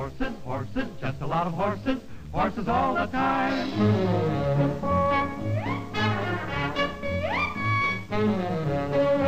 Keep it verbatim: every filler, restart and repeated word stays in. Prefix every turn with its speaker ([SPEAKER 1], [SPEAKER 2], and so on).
[SPEAKER 1] horses, horses, just a lot of horses, horses all the time.